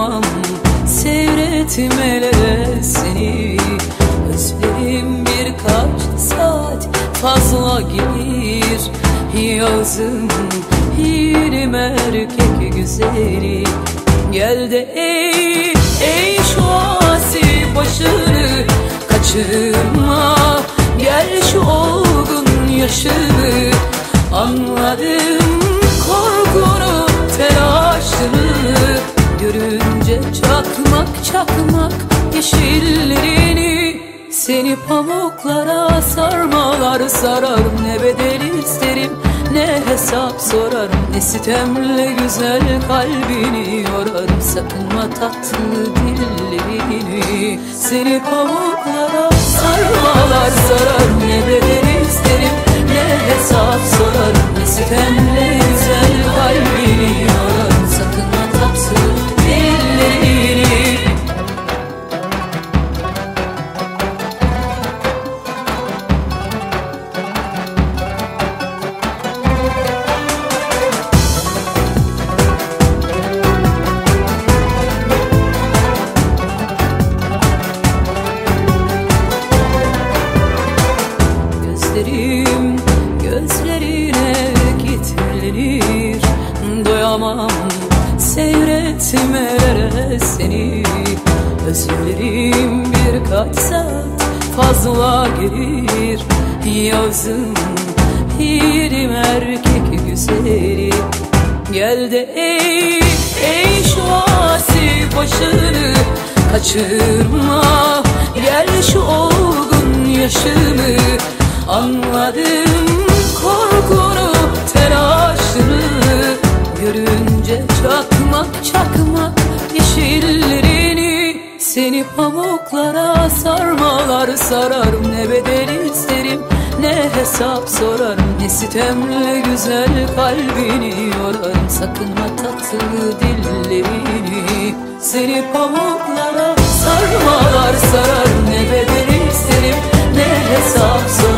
Doyamam seyretmelere seni. Özlerim birkaç saat fazla gelir. Yazım yiğidim erkek güzeli. Gel de ey şu asi başını kaçırma. Gel şu olgun yaşını. Anladım korkunu, telaşını. Görünce çakmak çakmak yeşillerini. Seni pamuklara sarmalar sararım. Ne bedel isterim ne hesap sorarım. Ne sitemle güzel kalbini yorarım. Sakınma tatlı dillerini. Seni pamuklara sarmalar sararım. Ne bedel isterim ne hesap sorarım. Ne sitemle güzel kalbini yorarım. Sakınma tatlı dillerini. Gözlerine kilitlenir. Doyamam seyretmelere seni. Özlerim birkaç saat fazla gelir. Yazım yiğidim erkek güzeli. Gel de ey şu asi başını kaçırma. Gel şu olgun yaşını. Anladım korkunu, telaşını. Görünce çakmak çakmak yeşillerini. Seni pamuklara sarmalar sararım. Ne bedel isterim ne hesap sorarım. Ne sitemle güzel kalbini yorarım. Sakınma tatlı dillerini. Seni pamuklara sarmalar sararım. Ne bedel isterim ne hesap sorarım.